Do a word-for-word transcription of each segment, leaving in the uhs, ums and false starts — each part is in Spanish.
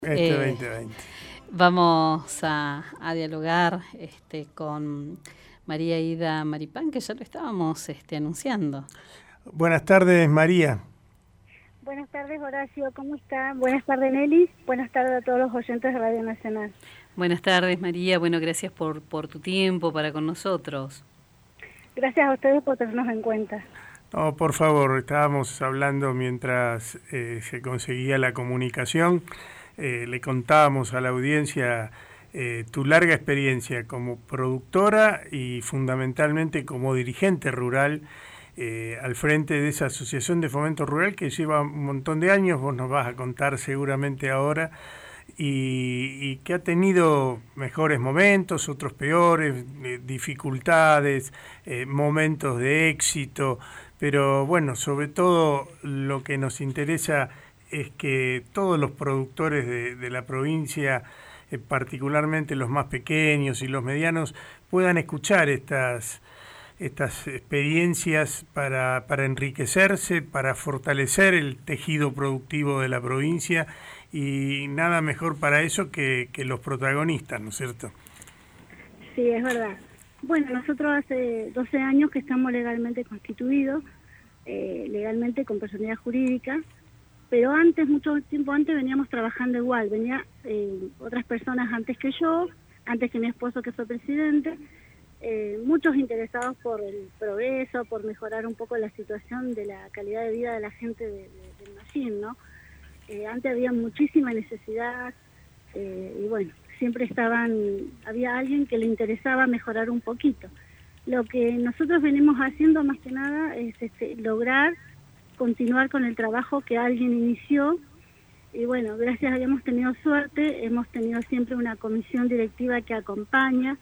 Este Eh, veinte veinte. Vamos a, a dialogar este, con María Ida Maripán, que ya lo estábamos este, anunciando. Buenas tardes, María. Buenas tardes, Horacio, ¿cómo está? Buenas tardes, Nelly. Buenas tardes a todos los oyentes de Radio Nacional. Buenas tardes, María. Bueno, gracias por, por tu tiempo para con nosotros. Gracias a ustedes por tenernos en cuenta. No, por favor, estábamos hablando mientras eh, se conseguía la comunicación. Eh, le contábamos a la audiencia eh, tu larga experiencia como productora y fundamentalmente como dirigente rural eh, al frente de esa asociación de fomento rural que lleva un montón de años, vos nos vas a contar seguramente ahora, y, y que ha tenido mejores momentos, otros peores, eh, dificultades, eh, momentos de éxito, pero bueno, sobre todo lo que nos interesa es que todos los productores de, de la provincia, eh, particularmente los más pequeños y los medianos, puedan escuchar estas, estas experiencias para, para enriquecerse, para fortalecer el tejido productivo de la provincia, y nada mejor para eso que, que los protagonistas, ¿no es cierto? Sí, es verdad. Bueno, nosotros hace doce años que estamos legalmente constituidos, eh, legalmente con personalidad jurídica, pero antes, mucho tiempo antes, veníamos trabajando igual. Venía eh, otras personas antes que yo, antes que mi esposo que fue presidente, eh, muchos interesados por el progreso, por mejorar un poco la situación de la calidad de vida de la gente de, de, del Mallín, ¿no? Eh, antes había muchísima necesidad eh, y bueno, siempre estaban, había alguien que le interesaba mejorar un poquito. Lo que nosotros venimos haciendo más que nada es este, lograr continuar con el trabajo que alguien inició, y bueno, gracias a Dios hemos tenido suerte, hemos tenido siempre una comisión directiva que acompaña,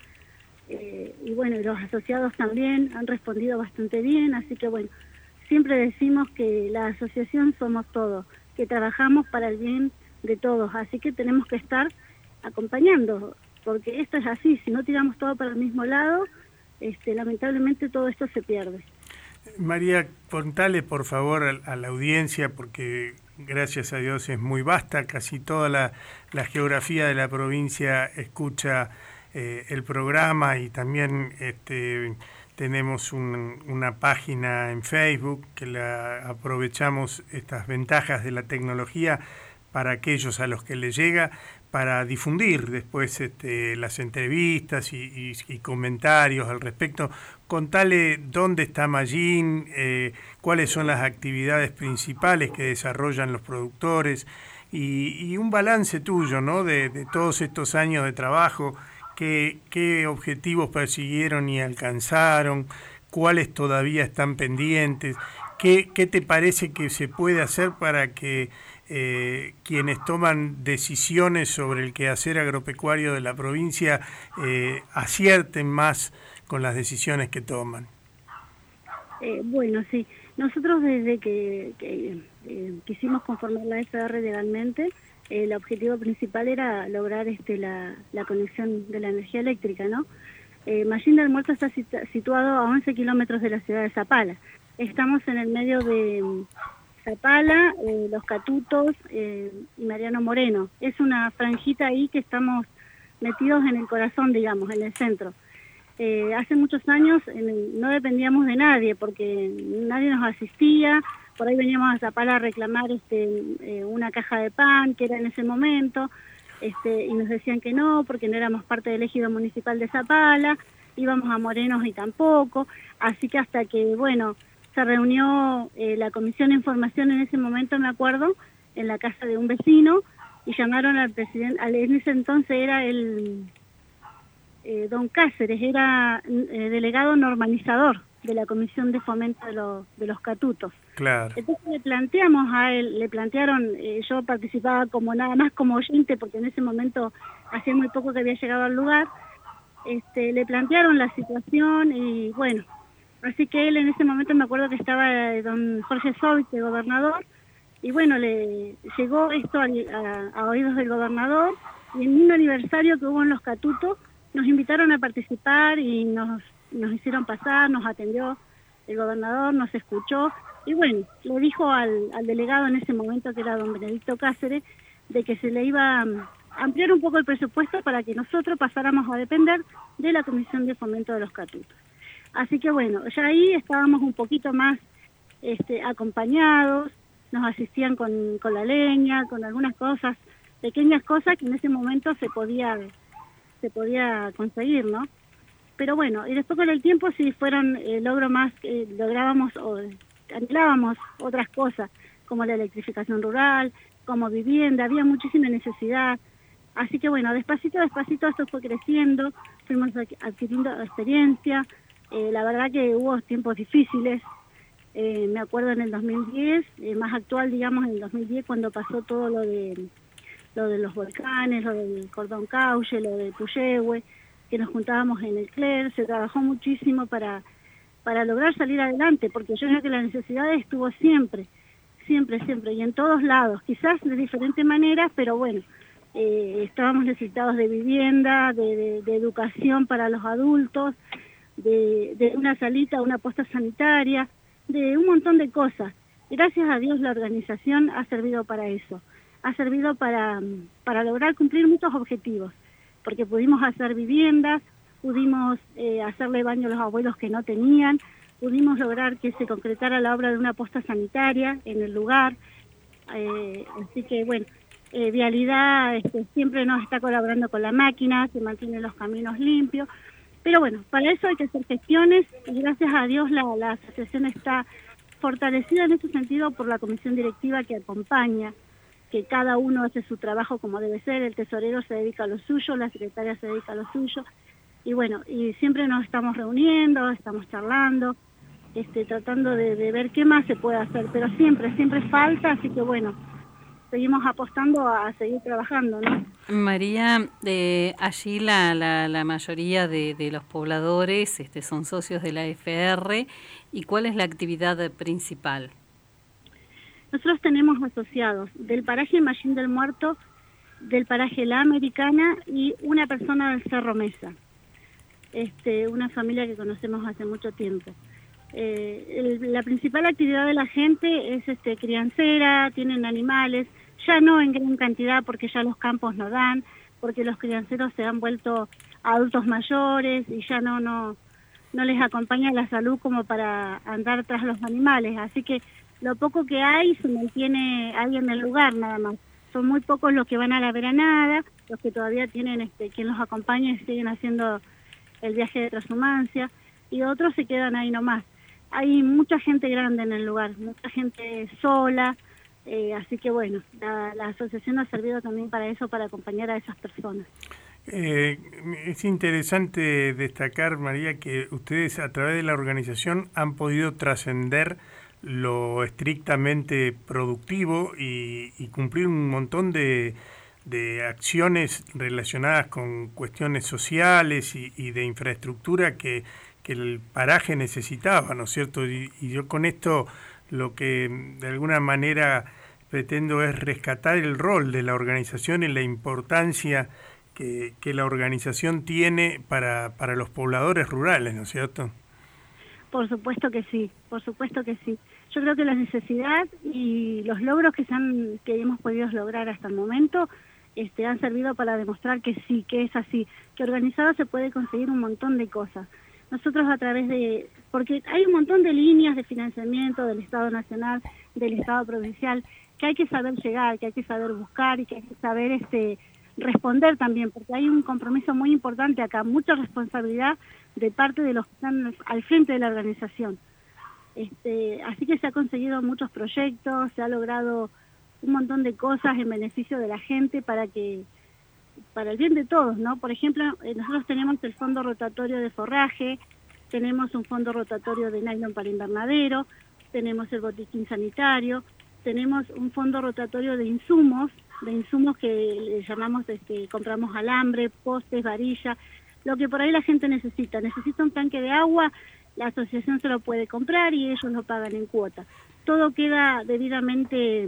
eh, y bueno, y los asociados también han respondido bastante bien, así que bueno, siempre decimos que la asociación somos todos, que trabajamos para el bien de todos, así que tenemos que estar acompañando, porque esto es así, si no tiramos todo para el mismo lado, este, lamentablemente todo esto se pierde. María, contale por favor a, a la audiencia, porque gracias a Dios es muy vasta, casi toda la, la geografía de la provincia escucha eh, el programa, y también este, tenemos un, una página en Facebook que la aprovechamos estas ventajas de la tecnología para aquellos a los que les llega, para difundir después este, las entrevistas y, y, y comentarios al respecto. Contale dónde está Mallín, eh, cuáles son las actividades principales que desarrollan los productores, y, y un balance tuyo, ¿no?, de, de todos estos años de trabajo, qué, qué objetivos persiguieron y alcanzaron, cuáles todavía están pendientes, qué, qué te parece que se puede hacer para que Eh, quienes toman decisiones sobre el quehacer agropecuario de la provincia eh, acierten más con las decisiones que toman. Eh, bueno, sí, nosotros desde que, que eh, quisimos conformar la F R legalmente, eh, el objetivo principal era lograr este, la, la conexión de la energía eléctrica, ¿no? Eh, Mallín del Muerto está situado a once kilómetros de la ciudad de Zapala. Estamos en el medio de Zapala, eh, Los Catutos eh, y Mariano Moreno. Es una franjita ahí que estamos metidos en el corazón, digamos, en el centro. Eh, hace muchos años eh, no dependíamos de nadie porque nadie nos asistía. Por ahí veníamos a Zapala a reclamar este, eh, una caja de pan que era en ese momento, este, y nos decían que no porque no éramos parte del ejido municipal de Zapala. Íbamos a Morenos y tampoco. Así que hasta que, bueno, se reunió eh, la comisión de información en ese momento, me acuerdo, en la casa de un vecino, y llamaron al presidente, al, en ese entonces era el eh, don Cáceres, era eh, delegado normalizador de la comisión de fomento de, lo, de los catutos. Claro. Entonces le planteamos a él, le plantearon, eh, yo participaba como nada más como oyente, porque en ese momento hacía muy poco que había llegado al lugar, este, le plantearon la situación y bueno, así que él en ese momento me acuerdo que estaba eh, don Jorge Soy, el gobernador, y bueno, le llegó esto a, a, a oídos del gobernador, y en un aniversario que hubo en Los Catutos, nos invitaron a participar y nos, nos hicieron pasar, nos atendió el gobernador, nos escuchó, y bueno, le dijo al, al delegado en ese momento, que era don Benedicto Cáceres, de que se le iba a ampliar un poco el presupuesto para que nosotros pasáramos a depender de la Comisión de Fomento de los Catutos. Así que bueno, ya ahí estábamos un poquito más este, acompañados, nos asistían con, con la leña, con algunas cosas, pequeñas cosas que en ese momento se podía, se podía conseguir, ¿no? Pero bueno, y después con el tiempo sí fueron eh, logro más, eh, lográbamos o anhelábamos otras cosas, como la electrificación rural, como vivienda, había muchísima necesidad. Así que bueno, despacito, despacito esto fue creciendo, fuimos adquiriendo experiencia, eh, la verdad que hubo tiempos difíciles, eh, me acuerdo en el dos mil diez, eh, más actual digamos en el dos mil diez cuando pasó todo lo de, lo de los volcanes, lo del cordón cauche, lo del Puyehue, que nos juntábamos en el C L E R, se trabajó muchísimo para, para lograr salir adelante, porque yo creo que la necesidad estuvo siempre, siempre, siempre, y en todos lados, quizás de diferentes maneras, pero bueno, eh, estábamos necesitados de vivienda, de, de, de educación para los adultos, de, de una salita, una posta sanitaria, de un montón de cosas. Gracias a Dios la organización ha servido para eso, ha servido para, para lograr cumplir muchos objetivos, porque pudimos hacer viviendas, pudimos eh, hacerle baño a los abuelos que no tenían, pudimos lograr que se concretara la obra de una posta sanitaria en el lugar, eh, así que bueno, eh, Vialidad este, siempre nos está colaborando con la máquina, se mantienen los caminos limpios, pero bueno, para eso hay que hacer gestiones y gracias a Dios la, la asociación está fortalecida en ese sentido por la comisión directiva que acompaña, que cada uno hace su trabajo como debe ser, el tesorero se dedica a lo suyo, la secretaria se dedica a lo suyo, y bueno, y siempre nos estamos reuniendo, estamos charlando, este, tratando de, de ver qué más se puede hacer, pero siempre, siempre falta, así que bueno, seguimos apostando a seguir trabajando, ¿no? María, eh, allí la, la, la mayoría de, de los pobladores este, son socios de la A F R, ¿y cuál es la actividad principal? Nosotros tenemos asociados del paraje Mallín del Muerto, del paraje La Americana y una persona del Cerro Mesa, este, una familia que conocemos hace mucho tiempo. Eh, el, la principal actividad de la gente es este, criancera, tienen animales, ya no en gran cantidad porque ya los campos no dan, porque los crianceros se han vuelto adultos mayores y ya no, no, no les acompaña la salud como para andar tras los animales, así que lo poco que hay se mantiene ahí en el lugar nada más. Son muy pocos los que van a la veranada, los que todavía tienen este, quien los acompaña y siguen haciendo el viaje de transhumancia, y otros se quedan ahí nomás. Hay mucha gente grande en el lugar, mucha gente sola, eh, así que bueno, la, la asociación ha servido también para eso, para acompañar a esas personas. Eh, es interesante destacar, María, que ustedes a través de la organización han podido trascender lo estrictamente productivo y, y cumplir un montón de, de acciones relacionadas con cuestiones sociales y, y de infraestructura que, que el paraje necesitaba, ¿no es cierto? Y, y yo con esto lo que de alguna manera pretendo es rescatar el rol de la organización y la importancia que, que la organización tiene para, para los pobladores rurales, ¿no es cierto? Por supuesto que sí, por supuesto que sí. Yo creo que la necesidad y los logros que, se han, que hemos podido lograr hasta el momento este, han servido para demostrar que sí, que es así, que organizado se puede conseguir un montón de cosas. Nosotros a través de, porque hay un montón de líneas de financiamiento del Estado Nacional, del Estado Provincial, que hay que saber llegar, que hay que saber buscar y que hay que saber este, responder también, porque hay un compromiso muy importante acá, mucha responsabilidad de parte de los que están al frente de la organización. Este, así que se ha conseguido muchos proyectos, se ha logrado un montón de cosas en beneficio de la gente para que para el bien de todos, ¿no? Por ejemplo, eh, nosotros tenemos el fondo rotatorio de forraje, tenemos un fondo rotatorio de nylon para invernadero, tenemos el botiquín sanitario, tenemos un fondo rotatorio de insumos, de insumos que le llamamos, este, compramos alambre, postes, varilla, lo que por ahí la gente necesita. Necesita un tanque de agua, la asociación se lo puede comprar y ellos lo pagan en cuota. Todo queda debidamente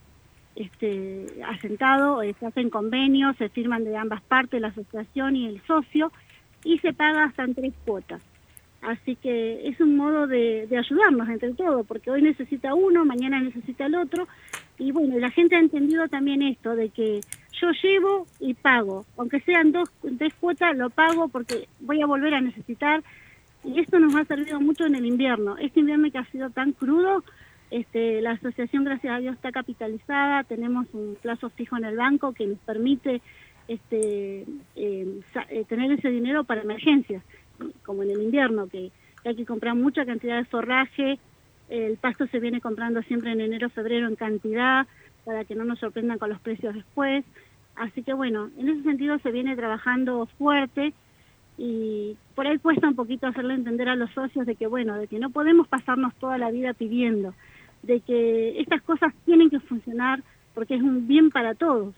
este, asentado, se hacen convenios, se firman de ambas partes, la asociación y el socio, y se paga hasta en tres cuotas. Así que es un modo de, de ayudarnos entre todos, porque hoy necesita uno, mañana necesita el otro, Y bueno, la gente ha entendido también esto, de que yo llevo y pago, aunque sean dos, tres cuotas, lo pago porque voy a volver a necesitar, y esto nos ha servido mucho en el invierno. Este invierno que ha sido tan crudo, este, la asociación, gracias a Dios, está capitalizada, tenemos un plazo fijo en el banco que nos permite este, eh, eh, tener ese dinero para emergencias, como en el invierno, que, que hay que comprar mucha cantidad de forraje. El pasto se viene comprando siempre en enero, febrero en cantidad, para que no nos sorprendan con los precios después. Así que bueno, en ese sentido se viene trabajando fuerte, y por ahí cuesta un poquito hacerle entender a los socios de que bueno, de que no podemos pasarnos toda la vida pidiendo, de que estas cosas tienen que funcionar porque es un bien para todos.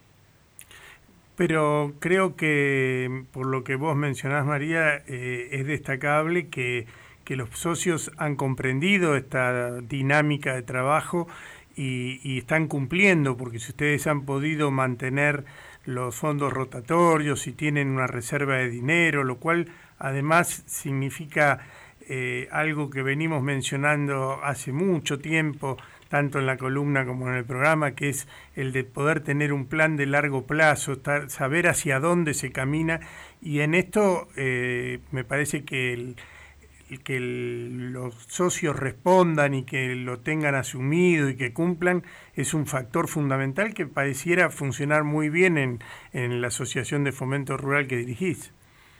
Pero creo que, por lo que vos mencionás, María, eh, es destacable que que los socios han comprendido esta dinámica de trabajo y, y están cumpliendo, porque si ustedes han podido mantener los fondos rotatorios y tienen una reserva de dinero, lo cual además significa eh, algo que venimos mencionando hace mucho tiempo, tanto en la columna como en el programa, que es el de poder tener un plan de largo plazo, estar, saber hacia dónde se camina, y en esto eh, me parece que el que el, los socios respondan y que lo tengan asumido y que cumplan es un factor fundamental que pareciera funcionar muy bien en, en la Asociación de Fomento Rural que dirigís.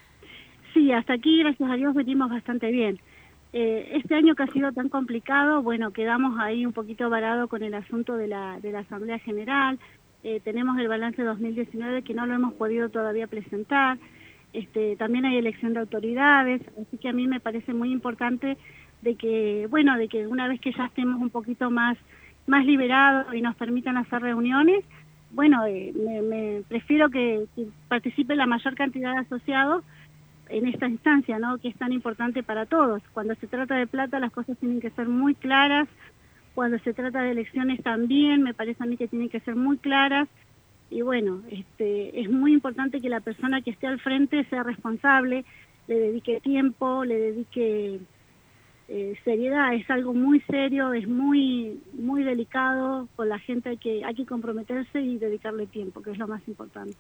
Sí, hasta aquí, gracias a Dios, venimos bastante bien. Eh, este año que ha sido tan complicado, bueno, quedamos ahí un poquito varados con el asunto de la, de la Asamblea General. Eh, tenemos el balance dos mil diecinueve que no lo hemos podido todavía presentar. Este, también hay elección de autoridades, así que a mí me parece muy importante de que, bueno, de que una vez que ya estemos un poquito más, más liberados y nos permitan hacer reuniones, bueno, eh, me, me prefiero que, que participe la mayor cantidad de asociados en esta instancia, ¿no? Que es tan importante para todos. Cuando se trata de plata las cosas tienen que ser muy claras, cuando se trata de elecciones también, me parece a mí que tienen que ser muy claras. Y bueno, este, es muy importante que la persona que esté al frente sea responsable, le dedique tiempo, le dedique eh, seriedad. Es algo muy serio, es muy muy delicado, con la gente hay que, hay que comprometerse y dedicarle tiempo, que es lo más importante.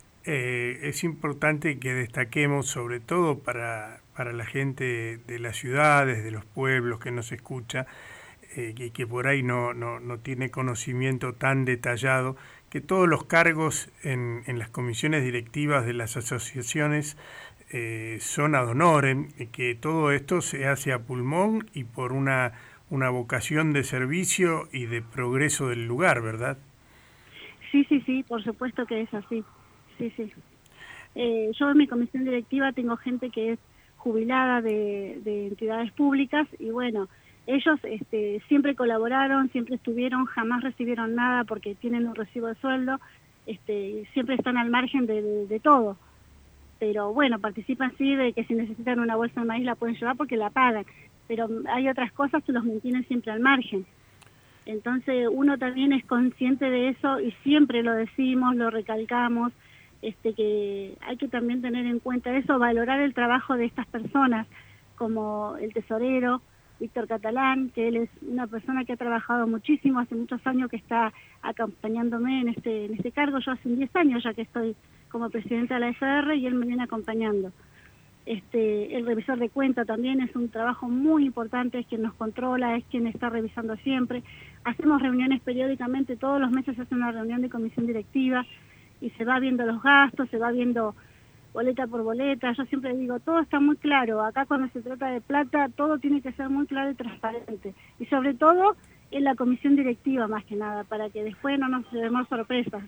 Eh, es importante que destaquemos, sobre todo para, para la gente de las ciudades, de los pueblos que nos escucha, eh, y que por ahí no, no, no tiene conocimiento tan detallado, que todos los cargos en, en las comisiones directivas de las asociaciones eh, son ad honorem, y que todo esto se hace a pulmón y por una, una vocación de servicio y de progreso del lugar, ¿verdad? Sí, sí, sí, por supuesto que es así. Sí, sí. Eh, yo en mi comisión directiva tengo gente que es jubilada de, de entidades públicas y bueno, ellos este, siempre colaboraron, siempre estuvieron, jamás recibieron nada porque tienen un recibo de sueldo, este, siempre están al margen de, de, de todo. Pero bueno, participan sí de que si necesitan una bolsa de maíz la pueden llevar porque la pagan, pero hay otras cosas que los mantienen siempre al margen. Entonces uno también es consciente de eso y siempre lo decimos, lo recalcamos, este, que hay que también tener en cuenta eso, valorar el trabajo de estas personas, como el tesorero Víctor Catalán, que él es una persona que ha trabajado muchísimo, hace muchos años que está acompañándome en este en este cargo. Yo hace diez años ya que estoy como presidenta de la F R y él me viene acompañando. Este, el revisor de cuenta también es un trabajo muy importante, es quien nos controla, es quien está revisando siempre. Hacemos reuniones periódicamente, todos los meses se hace una reunión de comisión directiva y se va viendo los gastos, se va viendo boleta por boleta. Yo siempre digo, todo está muy claro, acá cuando se trata de plata todo tiene que ser muy claro y transparente, y sobre todo en la comisión directiva más que nada, para que después no nos llevemos sorpresas.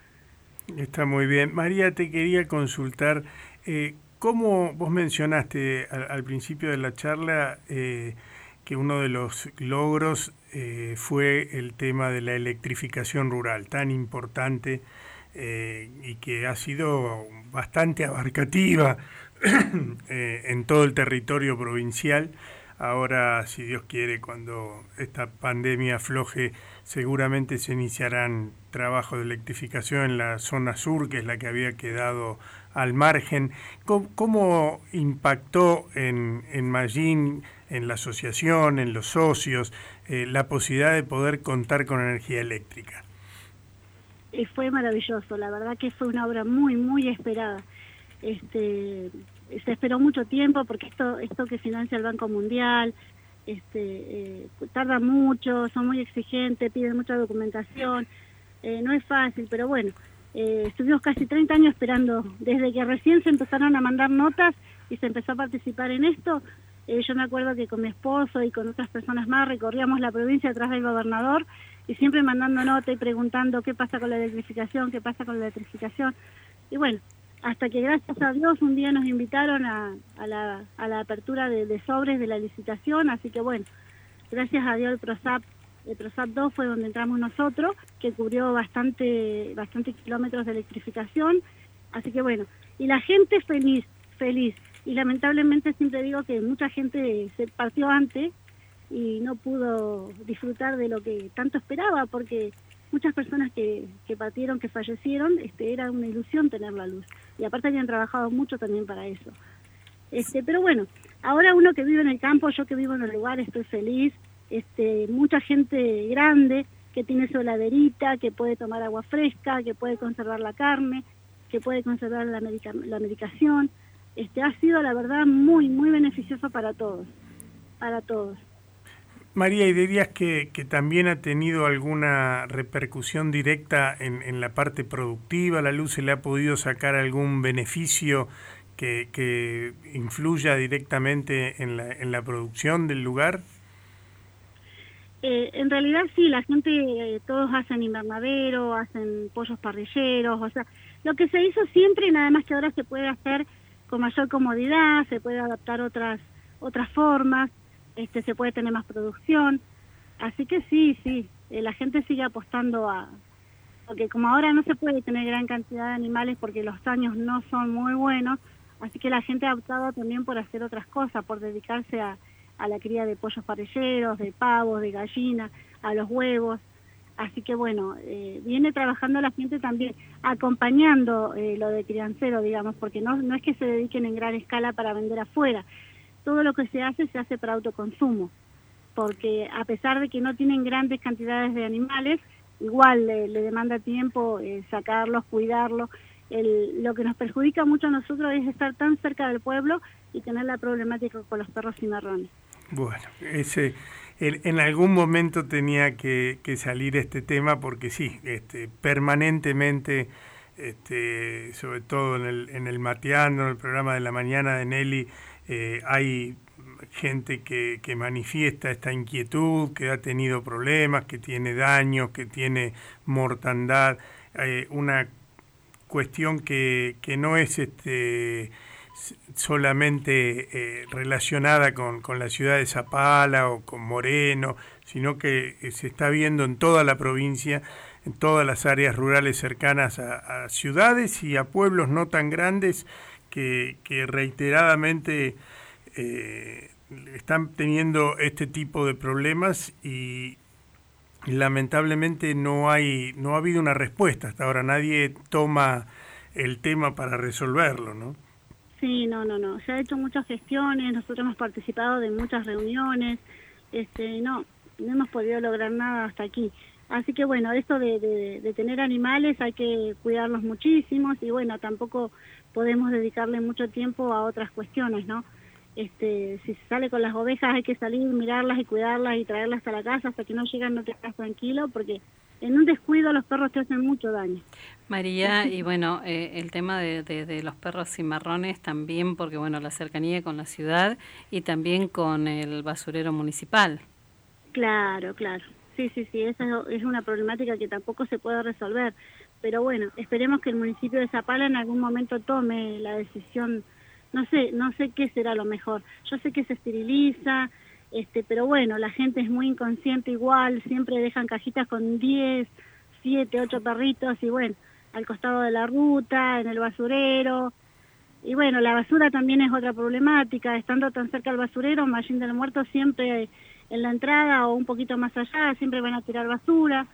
Está muy bien. María, te quería consultar, eh, ¿cómo vos mencionaste al, al principio de la charla eh, que uno de los logros eh, fue el tema de la electrificación rural, tan importante eh, y que ha sido bastante abarcativa eh, en todo el territorio provincial? ahora, si Dios quiere, cuando esta pandemia afloje, seguramente se iniciarán trabajos de electrificación en la zona sur, que es la que había quedado al margen. ¿Cómo, cómo impactó en, en Mallín, en la asociación, en los socios, eh, la posibilidad de poder contar con energía eléctrica? Y fue maravilloso, la verdad que fue una obra muy, muy esperada. Este, se esperó mucho tiempo porque esto, esto que financia el Banco Mundial, este, eh, tarda mucho, son muy exigentes, piden mucha documentación, eh, no es fácil, pero bueno, eh, estuvimos casi treinta años esperando, desde que recién se empezaron a mandar notas y se empezó a participar en esto. Eh, yo me acuerdo que con mi esposo y con otras personas más recorríamos la provincia atrás del gobernador y siempre mandando nota y preguntando qué pasa con la electrificación, qué pasa con la electrificación. Y bueno, hasta que gracias a Dios un día nos invitaron a, a, la, a la apertura de, de sobres de la licitación, así que bueno, gracias a Dios el PROSAP, el PROSAP dos fue donde entramos nosotros, que cubrió bastante, bastante kilómetros de electrificación, así que bueno, y la gente feliz, feliz, y lamentablemente siempre digo que mucha gente se partió antes y no pudo disfrutar de lo que tanto esperaba, porque muchas personas que, que partieron, que fallecieron, este, era una ilusión tener la luz. Y aparte habían trabajado mucho también para eso. Este, pero bueno, ahora uno que vive en el campo, yo que vivo en el lugar, estoy feliz. Este, mucha gente grande que tiene su heladerita, que puede tomar agua fresca, que puede conservar la carne, que puede conservar la, medica, la medicación. Este, ha sido, la verdad, muy, muy beneficioso para todos, para todos. María, ¿y dirías que, que también ha tenido alguna repercusión directa en, en la parte productiva? ¿La luz se le ha podido sacar algún beneficio que, que influya directamente en la, en la producción del lugar? Eh, en realidad sí, la gente, eh, todos hacen invernadero, hacen pollos parrilleros, o sea, lo que se hizo siempre, nada más que ahora se puede hacer con mayor comodidad, se puede adaptar otras, otras formas. Este, se puede tener más producción, así que sí, sí, eh, la gente sigue apostando a, porque como ahora no se puede tener gran cantidad de animales porque los años no son muy buenos, así que la gente ha optado también por hacer otras cosas, por dedicarse a, a la cría de pollos parrilleros, de pavos, de gallinas, a los huevos, así que bueno, eh, viene trabajando la gente también, acompañando eh, lo de criancero, digamos, porque no, no es que se dediquen en gran escala para vender afuera. Todo lo que se hace, se hace para autoconsumo, porque a pesar de que no tienen grandes cantidades de animales, igual le, le demanda tiempo eh, sacarlos, cuidarlos. El, lo que nos perjudica mucho a nosotros es estar tan cerca del pueblo y tener la problemática con los perros cimarrones. Bueno, ese, el, en algún momento tenía que, que salir este tema, porque sí, este, permanentemente, este, sobre todo en el, en el Mateando, en el programa de la mañana de Nelly, Eh, hay gente que, que manifiesta esta inquietud, que ha tenido problemas, que tiene daños, que tiene mortandad, eh, una cuestión que, que no es este, solamente eh, relacionada con, con la ciudad de Zapala o con Moreno, sino que se está viendo en toda la provincia, en todas las áreas rurales cercanas a, a ciudades y a pueblos no tan grandes, Que, que reiteradamente eh, están teniendo este tipo de problemas y lamentablemente no hay no ha habido una respuesta hasta ahora, nadie toma el tema para resolverlo, ¿no? Sí, no, no, no, se ha hecho muchas gestiones, nosotros hemos participado de muchas reuniones, este, no, no hemos podido lograr nada hasta aquí. Así que bueno, esto de, de, de tener animales hay que cuidarlos muchísimos y bueno, tampoco podemos dedicarle mucho tiempo a otras cuestiones, ¿no? Este, si se sale con las ovejas hay que salir, mirarlas y cuidarlas y traerlas a la casa hasta que no llegan, no te quedas tranquilo, porque en un descuido los perros te hacen mucho daño. María, y bueno, eh, el tema de, de, de los perros cimarrones también, porque bueno, la cercanía con la ciudad y también con el basurero municipal. Claro, claro. Sí, sí, sí, esa es una problemática que tampoco se puede resolver. Pero bueno, esperemos que el municipio de Zapala en algún momento tome la decisión. No sé, no sé qué será lo mejor. Yo sé que se esteriliza, este, pero bueno, la gente es muy inconsciente igual, siempre dejan cajitas con diez, siete, ocho perritos y bueno, al costado de la ruta, en el basurero. y bueno, la basura también es otra problemática, estando tan cerca al basurero, Mallín del Muerto siempre en la entrada o un poquito más allá, siempre van a tirar basura,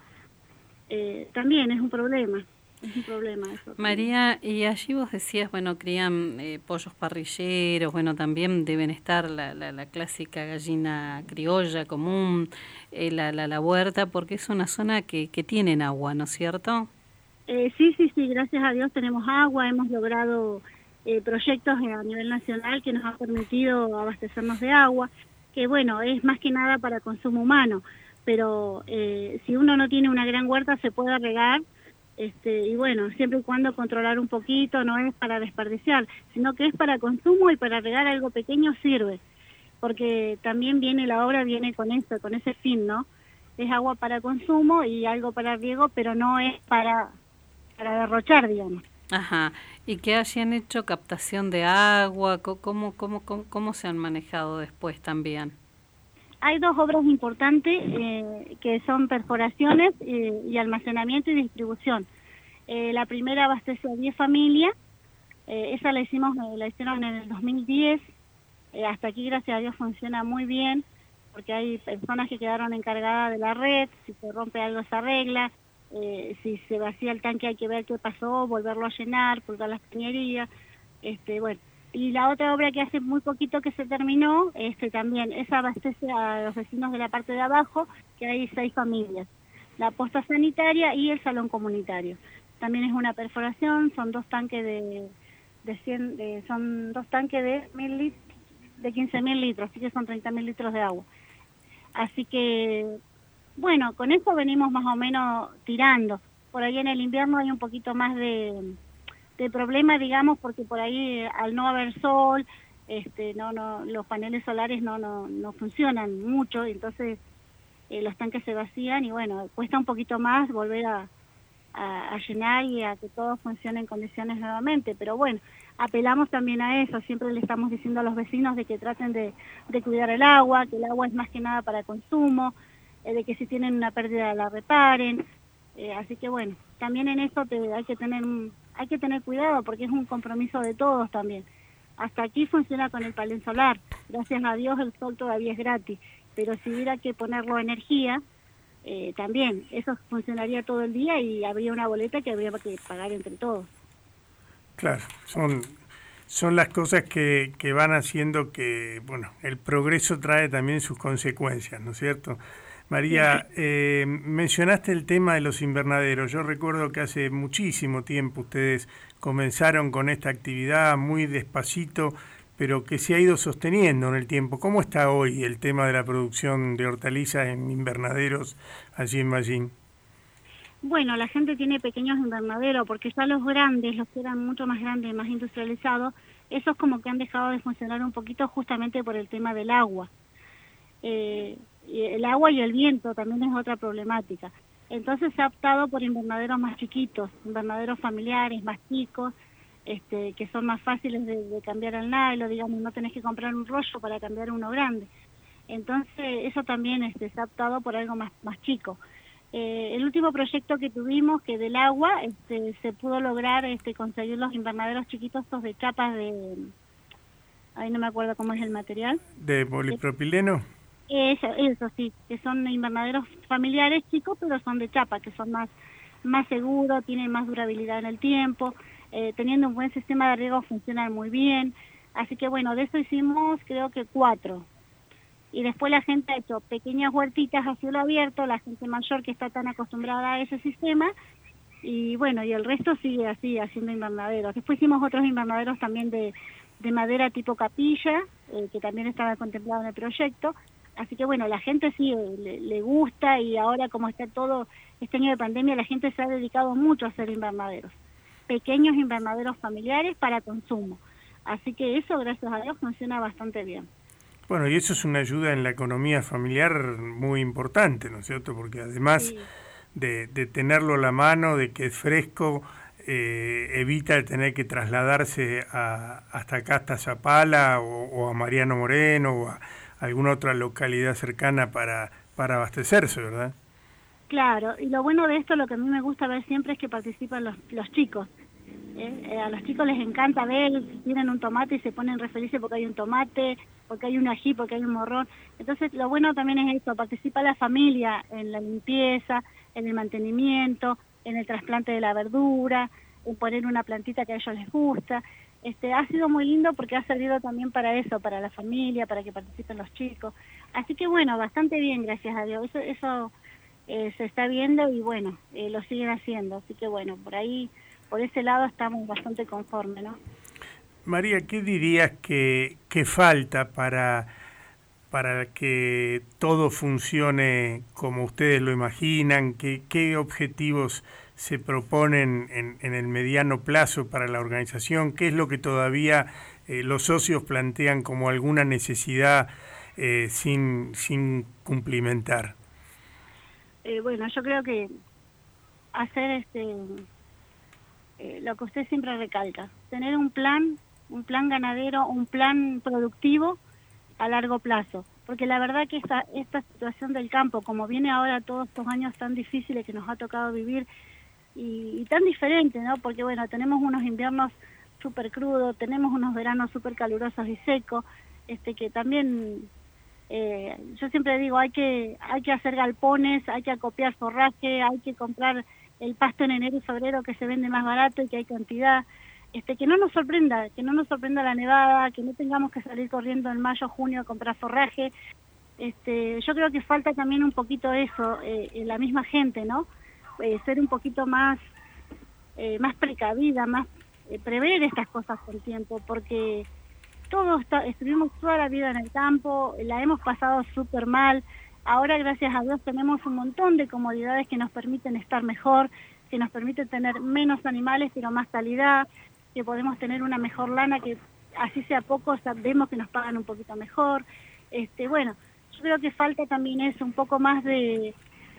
eh, también es un problema. Es un problema eso. María, y allí vos decías, bueno, crían eh, pollos parrilleros, bueno, también deben estar la, la, la clásica gallina criolla común, eh, la, la, la huerta, porque es una zona que, que tienen agua, ¿no es cierto? Eh, sí, sí, sí, gracias a Dios tenemos agua, hemos logrado eh, proyectos a nivel nacional que nos han permitido abastecernos de agua, que bueno, es más que nada para consumo humano, pero eh, si uno no tiene una gran huerta se puede regar. Este, y bueno, siempre y cuando controlar un poquito, no es para desperdiciar, sino que es para consumo y para regar algo pequeño sirve, porque también viene la obra, viene con esto, con ese fin, ¿no? Es agua para consumo y algo para riego, pero no es para, para derrochar, digamos. Ajá, ¿y qué hayan hecho captación de agua? ¿Cómo, cómo, cómo, cómo se han manejado después también? Hay dos obras importantes eh, que son perforaciones eh, y almacenamiento y distribución. Eh, la primera abastece a diez familias, eh, esa la hicimos, la hicieron en el dos mil diez, eh, hasta aquí gracias a Dios funciona muy bien, porque hay personas que quedaron encargadas de la red, si se rompe algo se arregla, eh, si se vacía el tanque hay que ver qué pasó, volverlo a llenar, pulgar las cañerías, este, bueno. Y la otra obra que hace muy poquito que se terminó, este también, esa abastece a los vecinos de la parte de abajo, que hay seis familias. La posta sanitaria y el salón comunitario. También es una perforación, son dos tanques de, de cien, de, son dos tanques de mil litros, de quince mil litros, así que son treinta mil litros de agua. Así que, bueno, con eso venimos más o menos tirando. Por ahí en el invierno hay un poquito más de... de problema, digamos, porque por ahí al no haber sol, este, no, no, los paneles solares no, no, no funcionan mucho, entonces eh, los tanques se vacían y bueno, cuesta un poquito más volver a, a, a llenar y a que todo funcione en condiciones nuevamente, pero bueno, apelamos también a eso, siempre le estamos diciendo a los vecinos de que traten de, de cuidar el agua, que el agua es más que nada para consumo, eh, de que si tienen una pérdida la reparen, eh, así que bueno, también en esto te, hay que tener hay que tener cuidado porque es un compromiso de todos también. Hasta aquí funciona con el panel solar, gracias a Dios el sol todavía es gratis, pero si hubiera que ponerlo a energía, eh, también, eso funcionaría todo el día y habría una boleta que habría que pagar entre todos. Claro, son, son las cosas que, que van haciendo que, bueno, el progreso trae también sus consecuencias, ¿no es cierto? María, eh, mencionaste el tema de los invernaderos. Yo recuerdo que hace muchísimo tiempo ustedes comenzaron con esta actividad muy despacito, pero que se ha ido sosteniendo en el tiempo. ¿Cómo está hoy el tema de la producción de hortalizas en invernaderos allí en Mallín? Bueno, la gente tiene pequeños invernaderos, porque ya los grandes, los que eran mucho más grandes, más industrializados, esos como que han dejado de funcionar un poquito justamente por el tema del agua. Eh, el agua y el viento también es otra problemática. Entonces se ha optado por invernaderos más chiquitos, invernaderos familiares, más chicos, este, que son más fáciles de, de cambiar al nylon, digamos, no tenés que comprar un rollo para cambiar uno grande. Entonces eso también este, se ha optado por algo más, más chico. Eh, el último proyecto que tuvimos, que del agua, este, se pudo lograr este, conseguir los invernaderos chiquitos estos de chapas de... Ahí no me acuerdo cómo es el material. ¿De polipropileno? Eso, eso sí, que son invernaderos familiares chicos, pero son de chapa, que son más, más seguros, tienen más durabilidad en el tiempo, eh, teniendo un buen sistema de riego funcionan muy bien. Así que bueno, de eso hicimos creo que cuatro. Y después la gente ha hecho pequeñas huertitas a cielo abierto, la gente mayor que está tan acostumbrada a ese sistema, y bueno, y el resto sigue así, haciendo invernaderos. Después hicimos otros invernaderos también de, de madera tipo capilla, eh, que también estaba contemplado en el proyecto. Así que bueno, la gente sí le, le gusta, y ahora como está todo este año de pandemia, la gente se ha dedicado mucho a hacer invernaderos. Pequeños invernaderos familiares para consumo. Así que eso, gracias a Dios, funciona bastante bien. Bueno, y eso es una ayuda en la economía familiar muy importante, ¿no es cierto? Porque además sí. de, de tenerlo a la mano, de que es fresco, eh, evita el tener que trasladarse a, hasta acá, hasta Zapala o, o a Mariano Moreno o a alguna otra localidad cercana para, para abastecerse, ¿verdad? Claro, y lo bueno de esto, lo que a mí me gusta ver siempre es que participan los, los chicos. ¿eh? Eh, a los chicos les encanta ver, si tienen un tomate y se ponen re felices porque hay un tomate, porque hay un ají, porque hay un morrón. Entonces lo bueno también es esto, participa la familia en la limpieza, en el mantenimiento, en el trasplante de la verdura, en poner una plantita que a ellos les gusta. Este, ha sido muy lindo porque ha servido también para eso, para la familia, para que participen los chicos. Así que bueno, bastante bien, gracias a Dios. Eso, eso eh, se está viendo y bueno, eh, lo siguen haciendo. Así que bueno, por ahí, por ese lado estamos bastante conformes, ¿no? María, ¿qué dirías que, que falta para, para que todo funcione como ustedes lo imaginan? ¿Qué, qué objetivos se proponen en, en el mediano plazo para la organización? ¿Qué es lo que todavía eh, los socios plantean como alguna necesidad eh, sin, sin cumplimentar? Eh, bueno, yo creo que hacer este eh, lo que usted siempre recalca, tener un plan, un plan ganadero, un plan productivo a largo plazo. Porque la verdad que esta, esta situación del campo, como viene ahora todos estos años tan difíciles que nos ha tocado vivir, Y, y tan diferente, ¿no? Porque bueno, tenemos unos inviernos súper crudos, tenemos unos veranos súper calurosos y secos, este que también, eh, yo siempre digo, hay que hay que hacer galpones, hay que acopiar forraje, hay que comprar el pasto en enero y febrero que se vende más barato y que hay cantidad, este que no nos sorprenda, que no nos sorprenda la nevada, que no tengamos que salir corriendo en mayo, junio a comprar forraje. Este, yo creo que falta también un poquito eso, eh, en la misma gente, ¿no? Eh, ser un poquito más eh, más precavida, más eh, prever estas cosas con tiempo, porque todos está, estuvimos toda la vida en el campo, la hemos pasado súper mal, ahora gracias a Dios tenemos un montón de comodidades que nos permiten estar mejor, que nos permiten tener menos animales pero más calidad, que podemos tener una mejor lana, que así sea poco, sabemos que nos pagan un poquito mejor. Este, bueno, yo creo que falta también eso, un poco más de...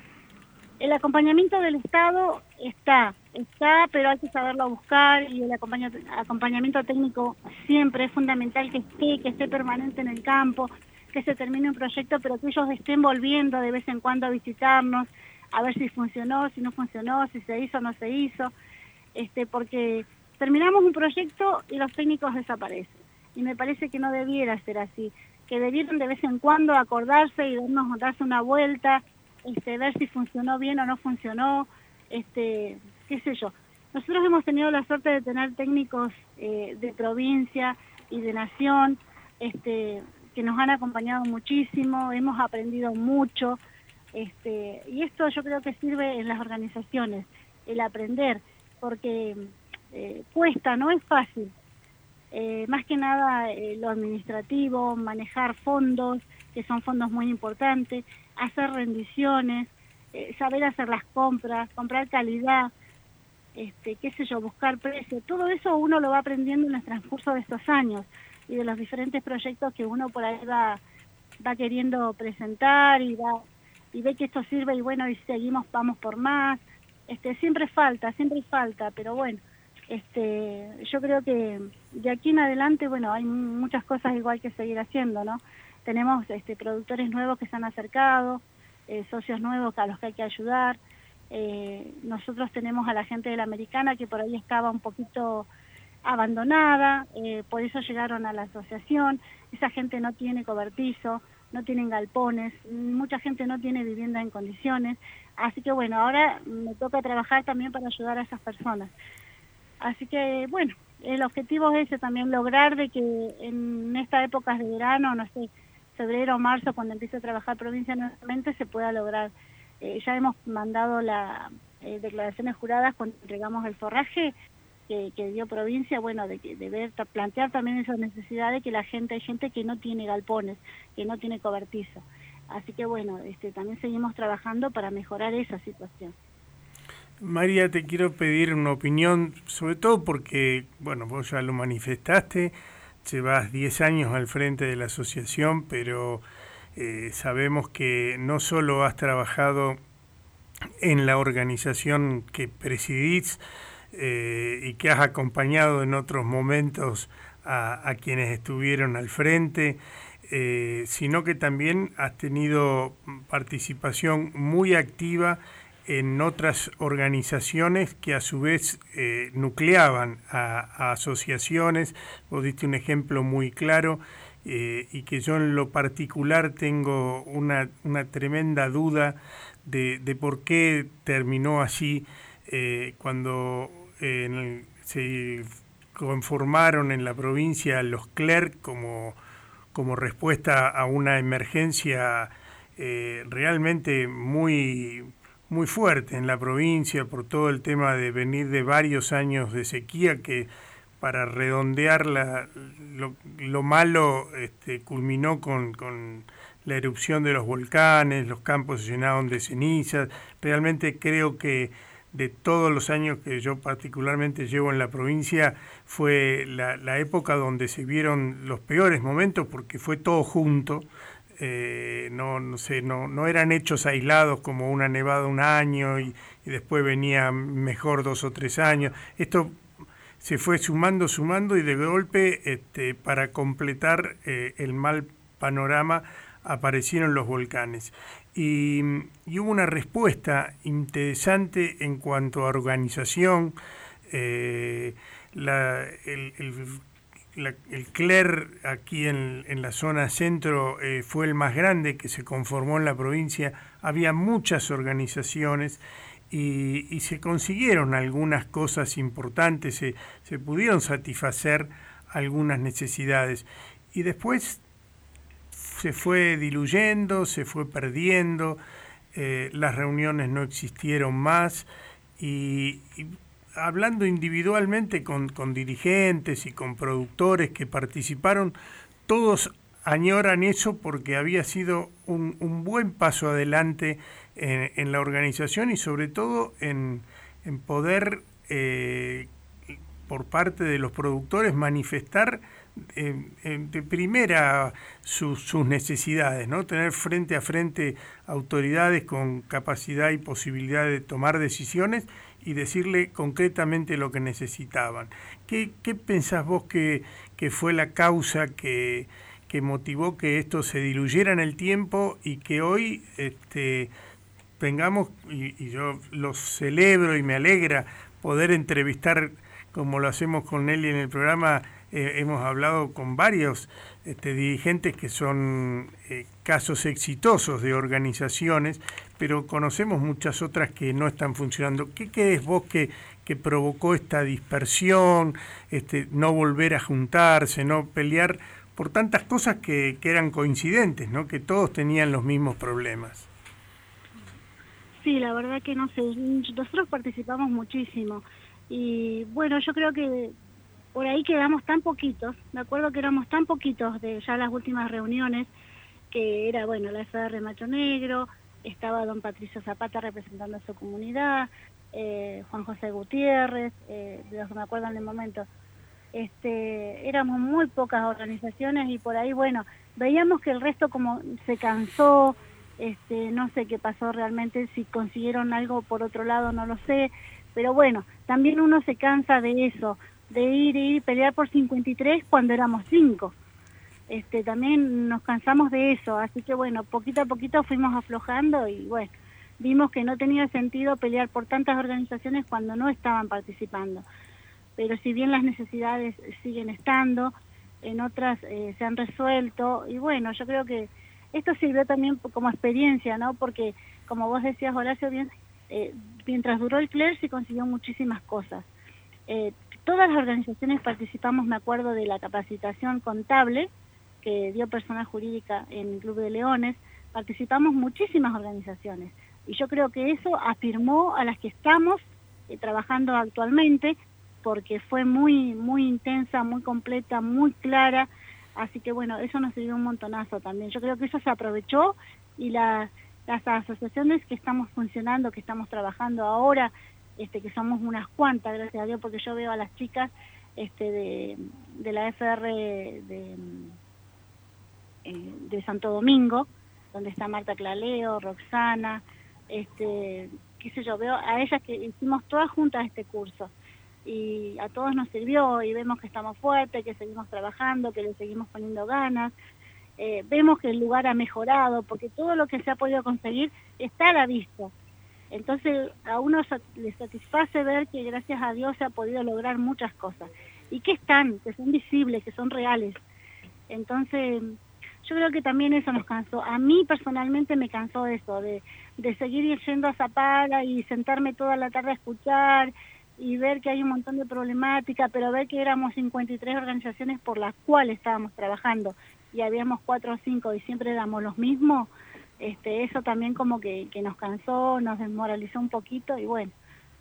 El acompañamiento del Estado está, está, pero hay que saberlo buscar, y el acompañamiento técnico siempre es fundamental que esté, que esté permanente en el campo, que se termine un proyecto, pero que ellos estén volviendo de vez en cuando a visitarnos, a ver si funcionó, si no funcionó, si se hizo o no se hizo, este, porque terminamos un proyecto y los técnicos desaparecen. Y me parece que no debiera ser así, que debieran de vez en cuando acordarse y darnos, darse una vuelta, Este, ver si funcionó bien o no funcionó, este, qué sé yo. Nosotros hemos tenido la suerte de tener técnicos eh, de provincia y de nación, este, que nos han acompañado muchísimo, hemos aprendido mucho, este, y esto yo creo que sirve en las organizaciones, el aprender, porque eh, cuesta, no es fácil. Eh, más que nada eh, lo administrativo, manejar fondos, que son fondos muy importantes, hacer rendiciones, eh, saber hacer las compras, comprar calidad, este, qué sé yo, buscar precios, todo eso uno lo va aprendiendo en el transcurso de estos años y de los diferentes proyectos que uno por ahí va, va queriendo presentar y va y ve que esto sirve y bueno, y seguimos, vamos por más, este, siempre falta, siempre falta, pero bueno, este, yo creo que de aquí en adelante, bueno, hay muchas cosas igual que seguir haciendo, ¿no? Tenemos este, productores nuevos que se han acercado, eh, socios nuevos a los que hay que ayudar. Eh, nosotros tenemos a la gente de la Americana que por ahí estaba un poquito abandonada, eh, por eso llegaron a la asociación. Esa gente no tiene cobertizo, no tienen galpones, mucha gente no tiene vivienda en condiciones. Así que bueno, ahora me toca trabajar también para ayudar a esas personas. Así que bueno, el objetivo es ese también, lograr de que en estas épocas de verano, no sé, febrero o marzo, cuando empiece a trabajar provincia nuevamente, se pueda lograr. Eh, ya hemos mandado las eh, declaraciones juradas cuando entregamos el forraje que, que dio provincia, bueno, de, de ver, plantear también esa necesidad de que la gente, hay gente que no tiene galpones, que no tiene cobertizo. Así que bueno, este, también seguimos trabajando para mejorar esa situación. María, te quiero pedir una opinión, sobre todo porque, bueno, vos ya lo manifestaste, llevas diez años al frente de la asociación, pero eh, sabemos que no solo has trabajado en la organización que presidís eh, y que has acompañado en otros momentos a, a quienes estuvieron al frente, eh, sino que también has tenido participación muy activa en otras organizaciones que a su vez eh, nucleaban a, a asociaciones. Vos diste un ejemplo muy claro eh, y que yo en lo particular tengo una, una tremenda duda de, de por qué terminó así eh, cuando eh, en el, se conformaron en la provincia los C L E R como, como respuesta a una emergencia eh, realmente muy... muy fuerte en la provincia por todo el tema de venir de varios años de sequía que para redondear la, lo, lo malo este, culminó con, con la erupción de los volcanes, los campos se llenaron de cenizas. Realmente creo que de todos los años que yo particularmente llevo en la provincia fue la, la época donde se vieron los peores momentos porque fue todo junto. Eh, no, no sé, no, no eran hechos aislados como una nevada un año y, y después venía mejor dos o tres años. Esto se fue sumando, sumando y de golpe este, para completar eh, el mal panorama aparecieron los volcanes. Y, y hubo una respuesta interesante en cuanto a organización. Eh, la, el, el La, el C L E R aquí en, en la zona centro eh, fue el más grande que se conformó en la provincia. Había muchas organizaciones y, y se consiguieron algunas cosas importantes, se, se pudieron satisfacer algunas necesidades. Y después se fue diluyendo, se fue perdiendo, eh, las reuniones no existieron más y... y hablando individualmente con, con dirigentes y con productores que participaron, todos añoran eso porque había sido un, un buen paso adelante en, en la organización y sobre todo en, en poder, eh, por parte de los productores, manifestar eh, eh, de primera sus, sus necesidades, ¿no? Tener frente a frente autoridades con capacidad y posibilidad de tomar decisiones y decirle concretamente lo que necesitaban. ¿Qué, qué pensás vos que, que fue la causa que, que motivó que esto se diluyera en el tiempo y que hoy este, tengamos, y, y yo lo celebro y me alegra, poder entrevistar, como lo hacemos con Nelly en el programa, eh, hemos hablado con varios este, dirigentes que son eh, casos exitosos de organizaciones, pero conocemos muchas otras que no están funcionando. ¿Qué crees vos que, que provocó esta dispersión, este, no volver a juntarse, no pelear por tantas cosas que, que eran coincidentes, ¿no? Que todos tenían los mismos problemas? Sí, la verdad que no sé, nosotros participamos muchísimo y bueno, yo creo que por ahí quedamos tan poquitos, me acuerdo que éramos tan poquitos de ya las últimas reuniones, que era, bueno, la F R Macho Negro, estaba don Patricio Zapata representando a su comunidad, eh, Juan José Gutiérrez, eh, de los que me acuerdo en el momento. Este, éramos muy pocas organizaciones y por ahí, bueno, veíamos que el resto como se cansó, este, no sé qué pasó realmente, si consiguieron algo por otro lado, no lo sé, pero bueno, también uno se cansa de eso, de ir y pelear por cincuenta y tres cuando éramos cinco. Este, también nos cansamos de eso, así que bueno, poquito a poquito fuimos aflojando y bueno, vimos que no tenía sentido pelear por tantas organizaciones cuando no estaban participando. Pero si bien las necesidades siguen estando, en otras eh, se han resuelto y bueno, yo creo que esto sirvió también como experiencia, ¿no? Porque como vos decías, Horacio, bien, eh, mientras duró el C L E R se consiguió muchísimas cosas. Eh, todas las organizaciones participamos, me acuerdo, de la capacitación contable que dio Personal Jurídica en el Club de Leones, participamos muchísimas organizaciones y yo creo que eso afirmó a las que estamos eh, trabajando actualmente, porque fue muy muy intensa, muy completa, muy clara, así que bueno, eso nos sirvió un montonazo también. Yo creo que eso se aprovechó y la, las asociaciones que estamos funcionando, que estamos trabajando ahora, este, que somos unas cuantas, gracias a Dios, porque yo veo a las chicas este, de, de la F R de, eh, de Santo Domingo, donde está Marta Claleo, Roxana, este, qué sé yo, veo a ellas que hicimos todas juntas este curso y a todos nos sirvió y vemos que estamos fuertes, que seguimos trabajando, que le seguimos poniendo ganas, eh, vemos que el lugar ha mejorado porque todo lo que se ha podido conseguir está a la vista. Entonces a uno le satisface ver que gracias a Dios se ha podido lograr muchas cosas y que están, que son visibles, que son reales. Entonces yo creo que también eso nos cansó. A mí personalmente me cansó eso, de, de seguir yendo a Zapala y sentarme toda la tarde a escuchar y ver que hay un montón de problemática, pero ver que éramos cincuenta y tres organizaciones por las cuales estábamos trabajando y habíamos cuatro o cinco y siempre éramos los mismos, este, eso también como que, que nos cansó, nos desmoralizó un poquito y bueno,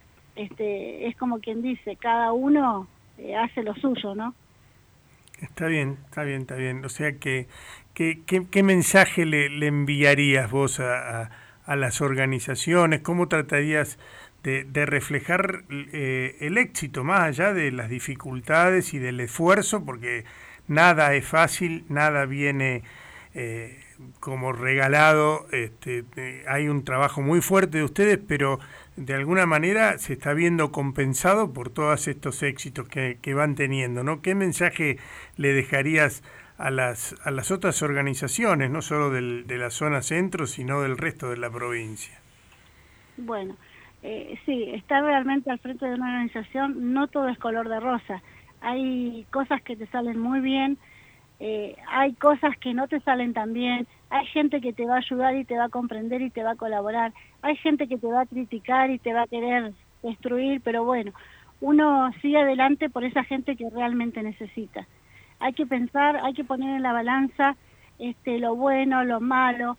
este, es como quien dice, cada uno eh, hace lo suyo, ¿no? Está bien, está bien, está bien. O sea, que, que, que ¿qué mensaje le, le enviarías vos a, a, a las organizaciones? ¿Cómo tratarías de, de reflejar eh, el éxito, más allá de las dificultades y del esfuerzo? Porque nada es fácil, nada viene eh, como regalado. Este, eh, hay un trabajo muy fuerte de ustedes, pero de alguna manera se está viendo compensado por todos estos éxitos que, que van teniendo, ¿no? ¿Qué mensaje le dejarías a las a las otras organizaciones, no solo del, de la zona centro, sino del resto de la provincia? Bueno, eh, sí, estar realmente al frente de una organización, no todo es color de rosa. Hay cosas que te salen muy bien, eh, hay cosas que no te salen tan bien, hay gente que te va a ayudar y te va a comprender y te va a colaborar, hay gente que te va a criticar y te va a querer destruir, pero bueno, uno sigue adelante por esa gente que realmente necesita. Hay que pensar, hay que poner en la balanza este, lo bueno, lo malo,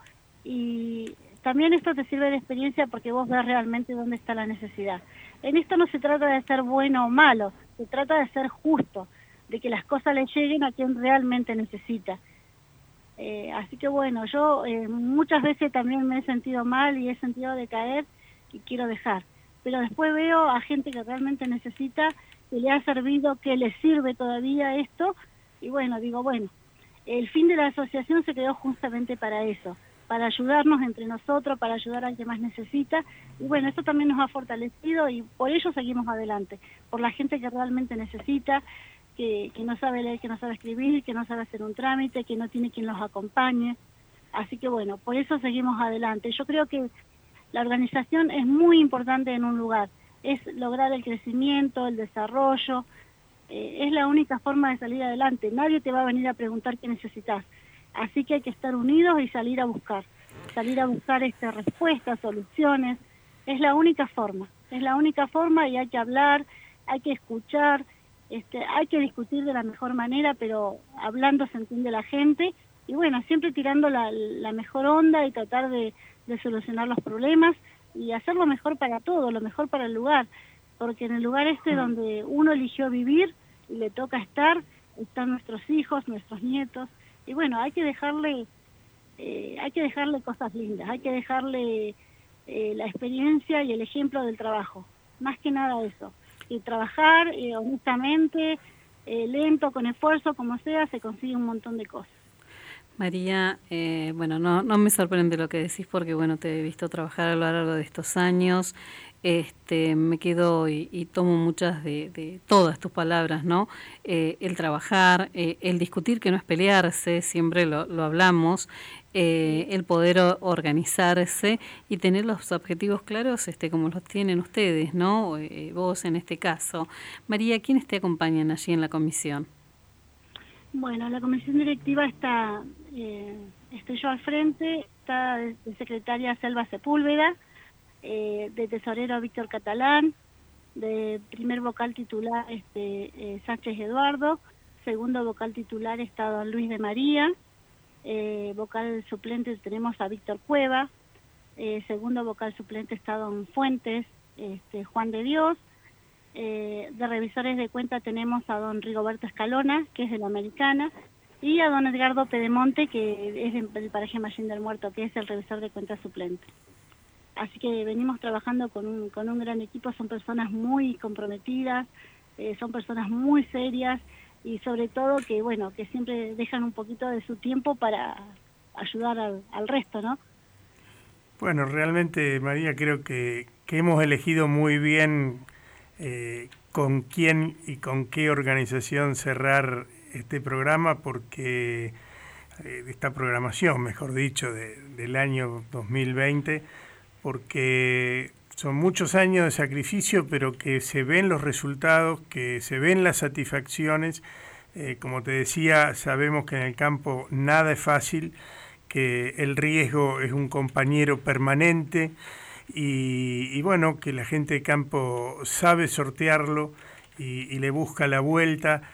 y también esto te sirve de experiencia porque vos ves realmente dónde está la necesidad. En esto no se trata de ser bueno o malo, se trata de ser justo, de que las cosas le lleguen a quien realmente necesita. Eh, así que bueno, yo eh, muchas veces también me he sentido mal y he sentido decaer y quiero dejar. Pero después veo a gente que realmente necesita, que le ha servido, que le sirve todavía esto, y bueno, digo, bueno, el fin de la asociación se quedó justamente para eso, para ayudarnos entre nosotros, para ayudar al que más necesita, y bueno, eso también nos ha fortalecido y por ello seguimos adelante, por la gente que realmente necesita, que, que no sabe leer, que no sabe escribir, que no sabe hacer un trámite, que no tiene quien los acompañe, así que bueno, por eso seguimos adelante. Yo creo que la organización es muy importante en un lugar, es lograr el crecimiento, el desarrollo, eh, es la única forma de salir adelante, nadie te va a venir a preguntar qué necesitas. Así que hay que estar unidos y salir a buscar, salir a buscar este, respuestas, soluciones, es la única forma, es la única forma y hay que hablar, hay que escuchar, este, hay que discutir de la mejor manera, pero hablando se entiende la gente y bueno, siempre tirando la, la mejor onda y tratar de, de solucionar los problemas y hacer lo mejor para todo, lo mejor para el lugar, porque en el lugar este donde uno eligió vivir y le toca estar, están nuestros hijos, nuestros nietos, y bueno, hay que dejarle eh, hay que dejarle cosas lindas, hay que dejarle eh, la experiencia y el ejemplo del trabajo, más que nada eso, y trabajar eh, honestamente, eh, lento, con esfuerzo, como sea, se consigue un montón de cosas. María, eh, bueno, no, no me sorprende lo que decís porque, bueno, te he visto trabajar a lo largo de estos años, este, me quedo y, y tomo muchas de, de todas tus palabras, ¿no? Eh, el trabajar, eh, el discutir que no es pelearse, siempre lo, lo hablamos, eh, el poder organizarse y tener los objetivos claros, este, como los tienen ustedes, ¿no? Eh, vos en este caso. María, ¿quiénes te acompañan allí en la comisión? Bueno, la comisión directiva está, eh, estoy yo al frente, está de secretaria Selva Sepúlveda, eh, de tesorero Víctor Catalán, de primer vocal titular este, eh, Sánchez Eduardo, segundo vocal titular está don Luis de María, eh, vocal suplente tenemos a Víctor Cueva, eh, segundo vocal suplente está don Fuentes, este, Juan de Dios, Eh, de revisores de cuenta tenemos a don Rigoberto Escalona, que es de la Americana, y a don Edgardo Pedemonte, que es del paraje Mallín del Muerto, que es el revisor de cuenta suplente. Así que venimos trabajando con un, con un gran equipo, son personas muy comprometidas, eh, son personas muy serias y sobre todo que, bueno, que siempre dejan un poquito de su tiempo para ayudar al, al resto, ¿no? Bueno, realmente, María, creo que, que hemos elegido muy bien Eh, con quién y con qué organización cerrar este programa, porque eh, esta programación, mejor dicho, de, del año dos mil veinte, porque son muchos años de sacrificio, pero que se ven los resultados, que se ven las satisfacciones. Eh, como te decía, sabemos que en el campo nada es fácil, que el riesgo es un compañero permanente y, y bueno, que la gente de campo sabe sortearlo y, y le busca la vuelta.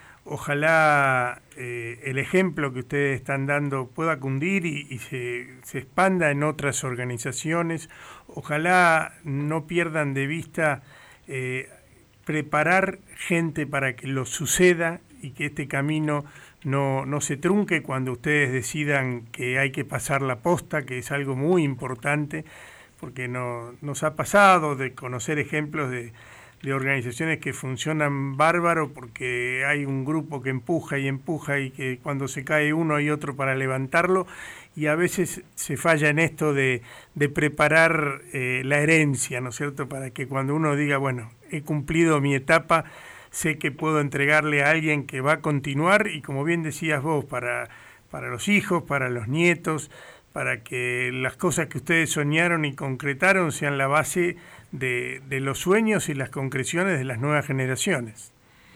Ojalá eh, el ejemplo que ustedes están dando pueda cundir y, y se, se expanda en otras organizaciones. Ojalá no pierdan de vista eh, preparar gente para que lo suceda y que este camino no, no se trunque cuando ustedes decidan que hay que pasar la posta, que es algo muy importante, porque no, nos ha pasado de conocer ejemplos de de organizaciones que funcionan bárbaro porque hay un grupo que empuja y empuja y que cuando se cae uno hay otro para levantarlo, y a veces se falla en esto de, de preparar eh, la herencia, ¿no es cierto?, para que cuando uno diga, bueno, he cumplido mi etapa, sé que puedo entregarle a alguien que va a continuar, y como bien decías vos, para, para los hijos, para los nietos, para que las cosas que ustedes soñaron y concretaron sean la base de, de los sueños y las concreciones de las nuevas generaciones.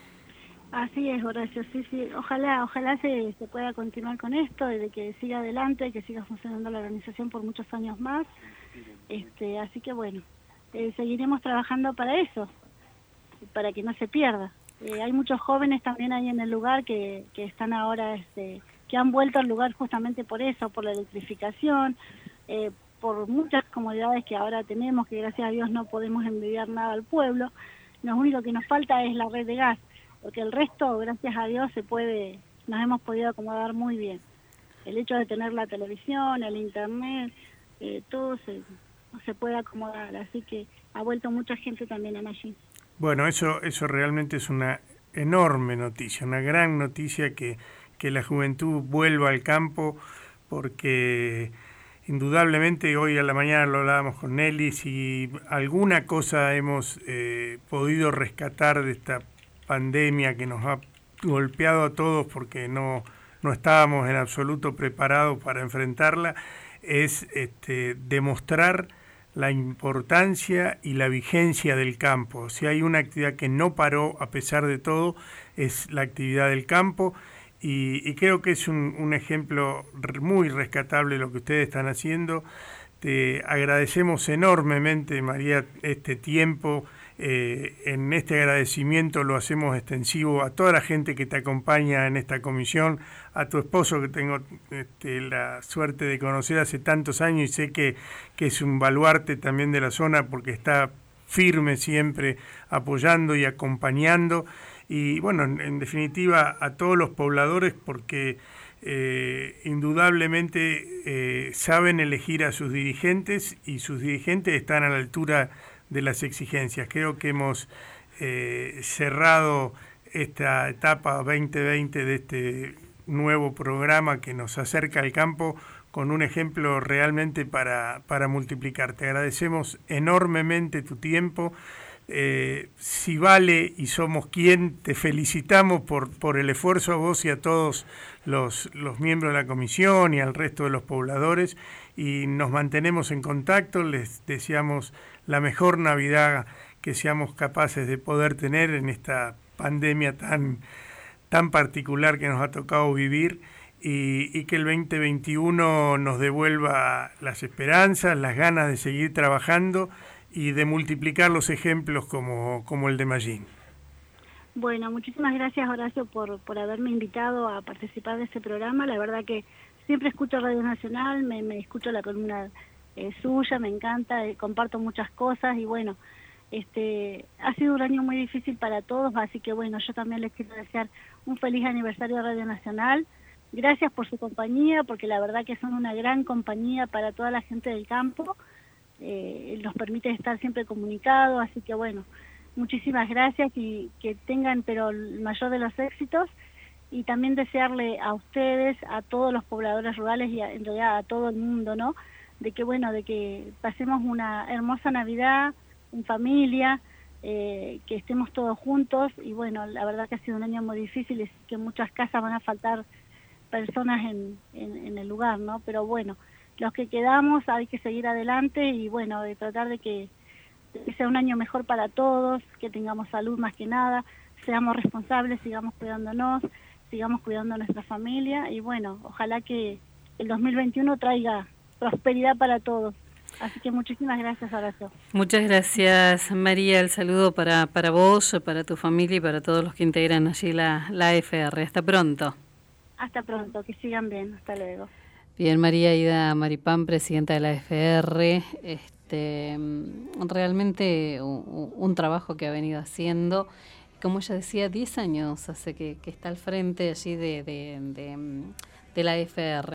Así es, Horacio, sí, sí. Ojalá, ojalá se, se pueda continuar con esto, de que siga adelante, que siga funcionando la organización por muchos años más. Este, así que bueno, eh, seguiremos trabajando para eso, para que no se pierda. Eh, hay muchos jóvenes también ahí en el lugar que, que están ahora, este, que han vuelto al lugar justamente por eso, por la electrificación, eh, por muchas comodidades que ahora tenemos, que gracias a Dios no podemos envidiar nada al pueblo. Lo único que nos falta es la red de gas, porque el resto, gracias a Dios, se puede, nos hemos podido acomodar muy bien. El hecho de tener la televisión, el internet, eh, todo se, se puede acomodar, así que ha vuelto mucha gente también en allí. Bueno, eso, eso realmente es una enorme noticia, una gran noticia que, que la juventud vuelva al campo, porque indudablemente hoy a la mañana lo hablábamos con Nelly, si alguna cosa hemos eh, podido rescatar de esta pandemia que nos ha golpeado a todos porque no, no estábamos en absoluto preparados para enfrentarla, es este, demostrar la importancia y la vigencia del campo. Si hay una actividad que no paró a pesar de todo, es la actividad del campo, y, y creo que es un, un ejemplo muy rescatable lo que ustedes están haciendo. Te agradecemos enormemente, María, este tiempo. Eh, en este agradecimiento lo hacemos extensivo a toda la gente que te acompaña en esta comisión, a tu esposo que tengo este, la suerte de conocer hace tantos años y sé que, que es un baluarte también de la zona porque está firme siempre apoyando y acompañando, y bueno, en, en definitiva a todos los pobladores porque eh, indudablemente eh, saben elegir a sus dirigentes y sus dirigentes están a la altura de las exigencias. Creo que hemos eh, cerrado esta etapa veinte veinte de este nuevo programa que nos acerca al campo con un ejemplo realmente para, para multiplicar. Te agradecemos enormemente tu tiempo. Eh, si vale y somos quien, te felicitamos por, por el esfuerzo a vos y a todos los, los miembros de la comisión y al resto de los pobladores, y nos mantenemos en contacto. Les deseamos la mejor Navidad que seamos capaces de poder tener en esta pandemia tan, tan particular que nos ha tocado vivir, y, y que el veinte veintiuno nos devuelva las esperanzas, las ganas de seguir trabajando y de multiplicar los ejemplos como, como el de Mallín. Bueno, muchísimas gracias, Horacio, por, por haberme invitado a participar de este programa. La verdad que siempre escucho Radio Nacional, me, me escucho la columna eh, suya, me encanta, eh, comparto muchas cosas y bueno, este ha sido un año muy difícil para todos, así que bueno, yo también les quiero desear un feliz aniversario de Radio Nacional. Gracias por su compañía, porque la verdad que son una gran compañía para toda la gente del campo. Eh, nos permite estar siempre comunicados, así que bueno, muchísimas gracias y que tengan pero el mayor de los éxitos, y también desearle a ustedes, a todos los pobladores rurales y a, en realidad a todo el mundo, ¿no?, de que bueno, de que pasemos una hermosa Navidad en familia, eh, que estemos todos juntos, y bueno, la verdad que ha sido un año muy difícil, es que en muchas casas van a faltar personas en, en, en el lugar, ¿no?, pero bueno, los que quedamos hay que seguir adelante y bueno, de tratar de que, de que sea un año mejor para todos, que tengamos salud más que nada, seamos responsables, sigamos cuidándonos, sigamos cuidando a nuestra familia y bueno, ojalá que el dos mil veintiuno traiga prosperidad para todos. Así que muchísimas gracias, abrazo. Muchas gracias, María. El saludo para, para vos, para tu familia y para todos los que integran allí la, la A F R. Hasta pronto. Hasta pronto, que sigan bien. Hasta luego. Bien, María Ida Maripán, presidenta de la A F R. Este, realmente un, un trabajo que ha venido haciendo. Como ella decía, diez años hace que, que está al frente allí de, de, de, de la A F R.